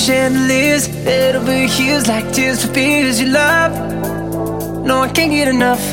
chandeliers, head over heels like tears for fears you love. No, I can't get enough.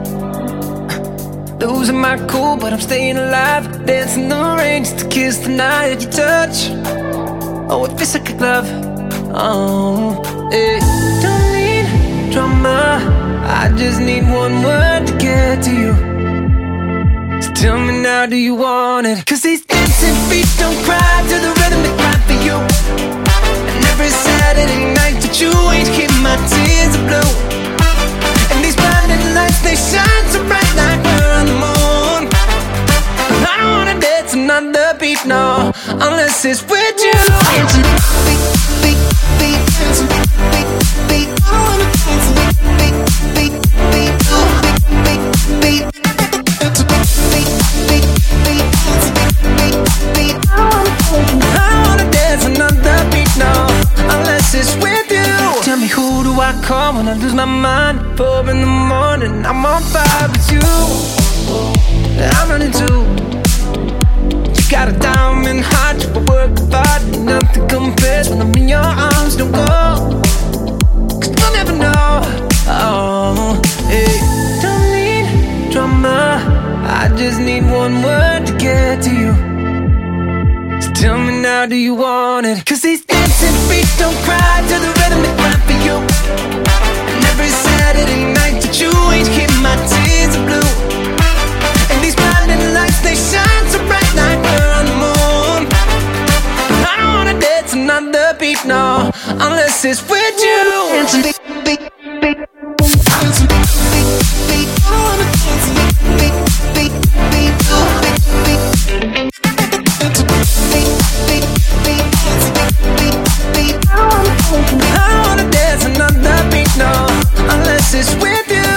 Losing my cool, but I'm staying alive. Dancing the rain just to kiss the night you touch. Oh, it feels like a glove. Oh, hey. Don't need drama, I just need one word to get to you. So tell me now, do you want it? Cause these dancing feet don't cry to the rhythm they cry for you. And every Saturday night that you ain't keep my tears are blue. And these blinding lights, they shine so bright like we're on the moon. I don't wanna dance another beat, no, unless it's with you. Beat, beat, beat, beat, beat, beat. I wanna dance beat, beat, beat, beat, beat, beat. I wanna dance another beat, no, unless it's with you. Tell me, who do I call when I lose my mind? 4 in the morning, I'm on fire with you. I'm running too. You got a diamond heart, you work hard. Nothing compares when I'm in your arms. Don't go, cause you'll never know. Oh, hey. Don't need drama, I just need one word to get to you. So tell me now, do you want it? Cause these dancing feet don't cry to the rhythm they cry for you. And every Saturday night that you ain't keep my tears are blue. And these blinding lights, they shine so bright like we're on the moon. I don't wanna dance another beat, no, unless it's with you. Dancing beat, beat, beat. Dancing beat, beat, beat. I wanna dance beat, beat, beat, beat, beat, beat. I wanna dance another beat, no, unless it's with you.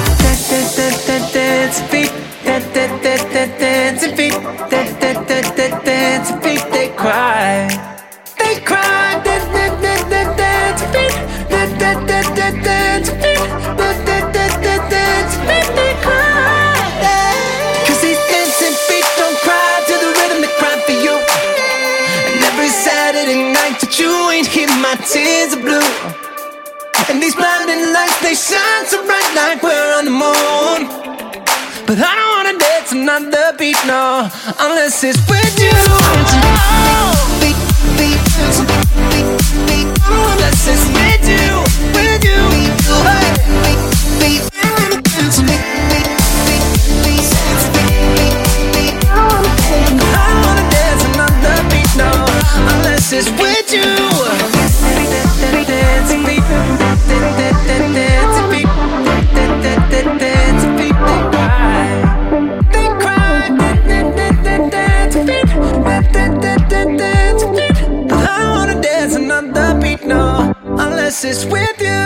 Dance feet, dance feet, dance feet. They cry, they cry. Dance feet, dance feet, dance feet. They cry. 'Cause these dancing feet don't cry to the rhythm they cry for you. And every Saturday night that you ain't here, my tears are blue. And these blinding lights, they shine so bright like we're on the moon. But I don't wanna dance another beat, no, unless it's with you. Beat, beat, beat, beat, unless it's with you, with you. Hey. Beat, beat, beat, beat, beat, beat. I wanna dance another beat, no, unless it's with you. Dance beat, dance beat, dance beat. They cry, dance beat, dance beat. I wanna dance another beat, no, unless it's with you.